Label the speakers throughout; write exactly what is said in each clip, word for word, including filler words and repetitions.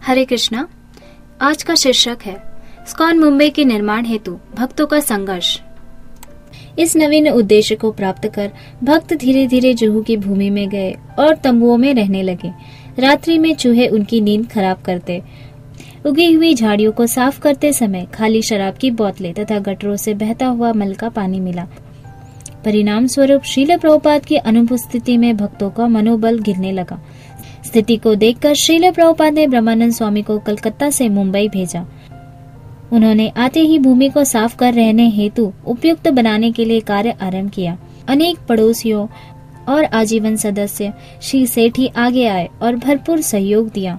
Speaker 1: हरे कृष्णा। आज का शीर्षक है इस्कॉन मुंबई के निर्माण हेतु भक्तों का संघर्ष। इस नवीन उद्देश्य को प्राप्त कर भक्त धीरे धीरे जुहू की भूमि में गए और तंबुओं में रहने लगे। रात्रि में चूहे उनकी नींद खराब करते, उगी हुई झाड़ियों को साफ करते समय खाली शराब की बोतलें तथा गटरों से बहता हुआ मल का पानी मिला। परिणाम स्वरूप श्रील प्रभुपाद की अनुपस्थिति में भक्तों का मनोबल गिरने लगा। स्थिति को देखकर श्रील प्रभुपाद ने ब्रह्मानंद स्वामी को कलकत्ता से मुंबई भेजा। उन्होंने आते ही भूमि को साफ कर रहने हेतु उपयुक्त बनाने के लिए कार्य आरंभ किया। अनेक पड़ोसियों और आजीवन सदस्य श्री सेठी आगे आए और भरपूर सहयोग दिया।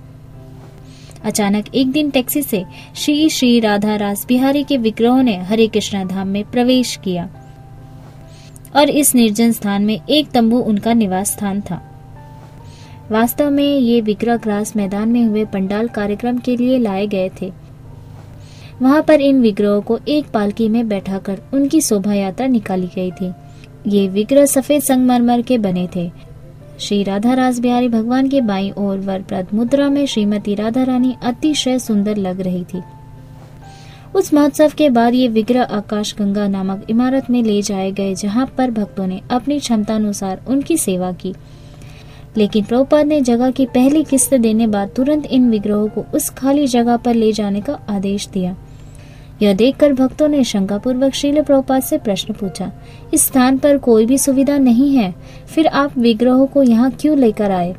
Speaker 1: अचानक एक दिन टैक्सी से श्री श्री राधा रास बिहारी के विग्रहों ने हरे कृष्णा धाम में प्रवेश किया और इस निर्जन स्थान में एक तंबू उनका निवास स्थान था। वास्तव में ये विग्रह ग्रास मैदान में हुए पंडाल कार्यक्रम के लिए लाए गए थे। वहां पर इन विग्रहों को एक पालकी में बैठाकर उनकी शोभा यात्रा निकाली गई थी। ये विग्रह सफेद संगमरमर के बने थे। श्री राधा रास बिहारी भगवान के बाईं ओर वरप्रद मुद्रा में श्रीमती राधा रानी अतिशय सुंदर लग रही थी। उस महोत्सव के बाद ये विग्रह आकाश गंगा नामक इमारत में ले जाए गए, जहां पर भक्तों ने अपनी क्षमतानुसार उनकी सेवा की। लेकिन प्रभुपाद ने जगह की पहली किस्त देने बाद तुरंत इन विग्रहों को उस खाली जगह पर ले जाने का आदेश दिया। यह देखकर भक्तों ने शंकापूर्वक श्रील प्रभुपाद से प्रश्न पूछा, इस स्थान पर कोई भी सुविधा नहीं है, फिर आप विग्रहों को यहाँ क्यों लेकर आए?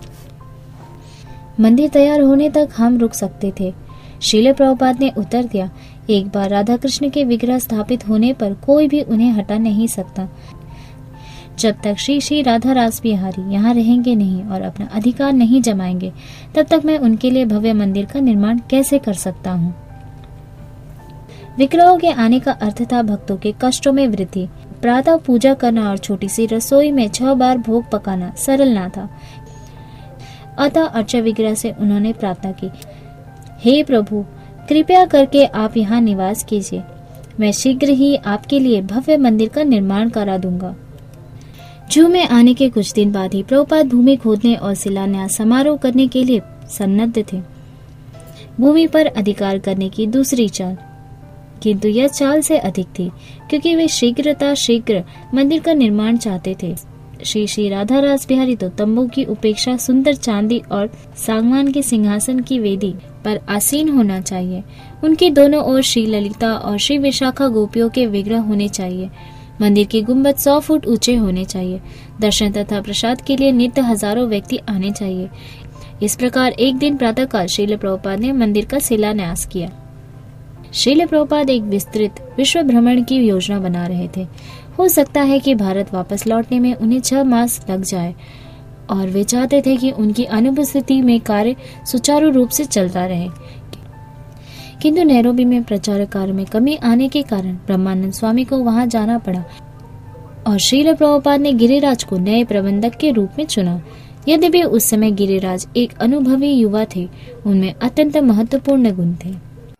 Speaker 1: मंदिर तैयार होने तक हम रुक सकते थे। श्रील प्रभुपाद ने उत्तर दिया, एक बार राधा कृष्ण के विग्रह स्थापित होने पर कोई भी उन्हें हटा नहीं सकता। जब तक श्री श्री राधा रास बिहारी यहाँ रहेंगे नहीं और अपना अधिकार नहीं जमाएंगे, तब तक मैं उनके लिए भव्य मंदिर का निर्माण कैसे कर सकता हूँ? विग्रहों के आने का अर्थ था भक्तों के कष्टों में वृद्धि। प्रातः पूजा करना और छोटी सी रसोई में छह बार भोग पकाना सरल ना था। अतः अर्चा विग्रह से उन्होंने प्रार्थना की, हे प्रभु, कृपया करके आप यहाँ निवास कीजिए। मैं शीघ्र ही आपके लिए भव्य मंदिर का निर्माण करा दूंगा। जूहू में आने के कुछ दिन बाद ही प्रभुपाद भूमि खोदने और शिलान्यास समारोह करने के लिए सन्नद्ध थे। भूमि पर अधिकार करने की दूसरी चाल, किंतु यह चाल से अधिक थी, क्योंकि वे शीघ्रता शीघ्र मंदिर का निर्माण चाहते थे। श्री श्री राधा रास बिहारी तो तंबू की उपेक्षा सुंदर चांदी और सागवान के सिंहासन की वेदी पर आसीन होना चाहिए। उनकी दोनों ओर श्री ललिता और श्री विशाखा गोपियों के विग्रह होने चाहिए। मंदिर के गुंबद सौ फुट ऊंचे होने चाहिए। दर्शन तथा प्रसाद के लिए नित्य हजारों व्यक्ति आने चाहिए। इस प्रकार एक दिन प्रातःकाल श्रील प्रभुपाद ने मंदिर का शिलान्यास किया। श्रील प्रभुपाद एक विस्तृत विश्व भ्रमण की योजना बना रहे थे। हो सकता है कि भारत वापस लौटने में उन्हें छह मास लग जाए और वे चाहते थे कि उनकी अनुपस्थिति में कार्य सुचारू रूप से चलता रहे। किंतु नैरोबी में प्रचार कार्य में कमी आने के कारण ब्रह्मानंद स्वामी को वहां जाना पड़ा और श्रील प्रभुपाद ने गिरिराज को नए प्रबंधक के रूप में चुना। यद्यपि उस समय गिरिराज एक अनुभवी युवा थे, उनमें अत्यंत महत्वपूर्ण गुण थे।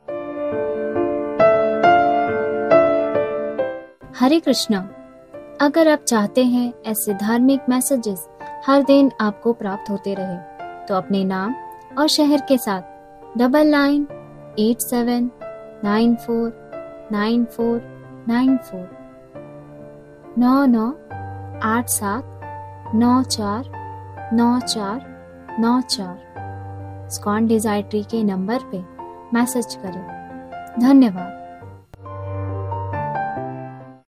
Speaker 1: हरे कृष्णा। अगर आप चाहते हैं ऐसे धार्मिक मैसेजेस हर दिन आपको प्राप्त होते रहे, तो अपने नाम और शहर के साथ double nine eight seven nine four nine four nine four नौ नौ आठ सात नौ चार नौ चार नौ चार इस्कॉन डिजायर ट्री के नंबर पे मैसेज करें। धन्यवाद।